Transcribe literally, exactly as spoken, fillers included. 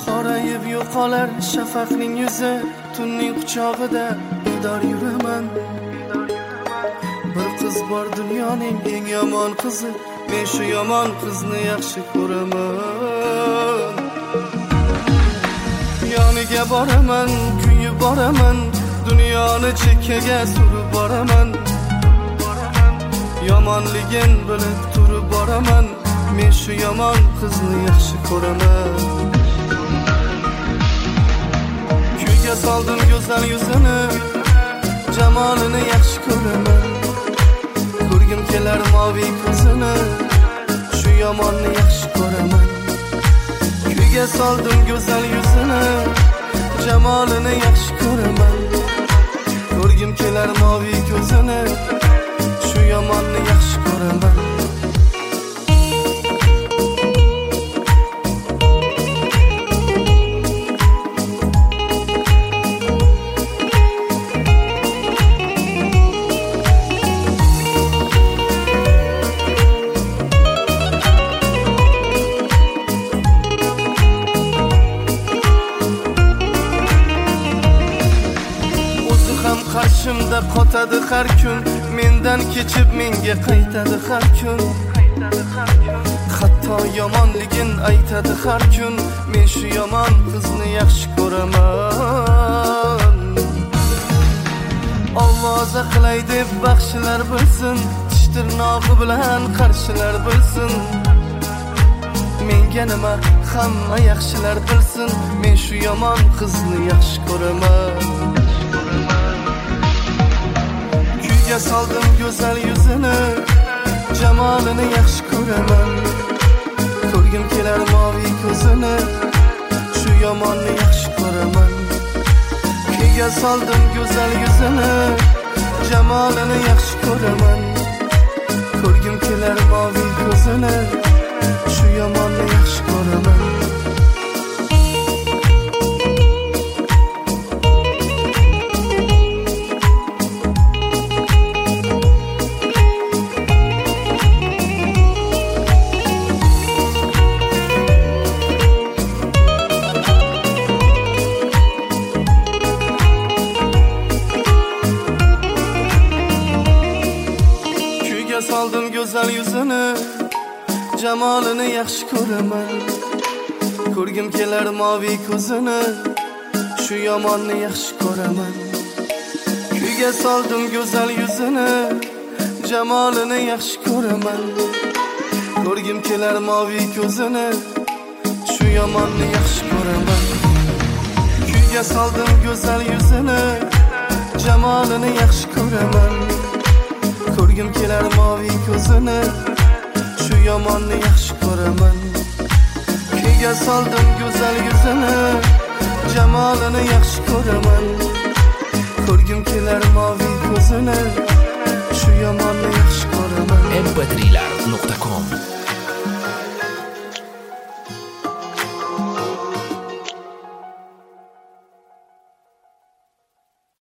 qorayib yo'qolar shafaqning yuzi, tunning quchog'ida bedor yuraman. Bir qiz bor dunyoning eng yomon qizi, men shu yomon qizni yaxshi ko'raman. Yoniga boraman, kuyib boraman, dunyoni chekkaga surib boraman. Yomonligin bilib turib boraman, men shu yomon qizni yaxshi ko'raman. Kuyga soldim go'zal yuzini, jamolini yaxshi ko'raman. Ko'rgim kelar moviy ko'zini, shu yomonni yaxshi ko'raman. Kuyga soldim go'zal yuzini, jamolini yaxshi ko'raman. Ko'rgim kelar moviy ko'zini, shu yomonni yaxshi ko'raman. Qarshimda qotadi har kun, mendan kechib menga qaytadi har kun. Hatto yomonligin aytadi har kun, men shu yomon qizni yaxshi ko'raman. Ovoza qilay deb baxshilar bilsin, tish tirnog'i bilan qarshilar bilsin. Menga nima hamma yaxshilar bilsin, men shu yomon qizni yaxshi ko'raman. Kuyga soldim go'zal yuzini, jamolini yaxshi ko'raman. Ko'rgim kelar moviy ko'zini, shu yomonni yaxshi ko'raman. Kuyga soldim go'zal yuzini, jamolini yaxshi ko'raman. Ko'rgim kelar moviy ko'zini, shu yomonni yaxshi ko'raman. Soldim go'zal yuzini, jamolini yaxshi ko'raman. Ko'rgim kelar moviy ko'zini, shu yomonni yaxshi ko'raman. Kuyga soldim go'zal yuzini, jamolini yaxshi ko'raman. Ko'rgim kelar moviy ko'zini, shu yomonni yaxshi ko'raman. Kuyga soldim go'zal yuzini, jamolini yaxshi ko'raman. Ko'rgim kelar moviy ko'zini, shu yomonni yaxshi ko'raman. Kuyga soldim go'zal yuzini, jamolini yaxshi ko'raman. Ko'rgim kelar moviy ko'zini, shu yomonni yaxshi ko'raman. em pe tri lar nuqta com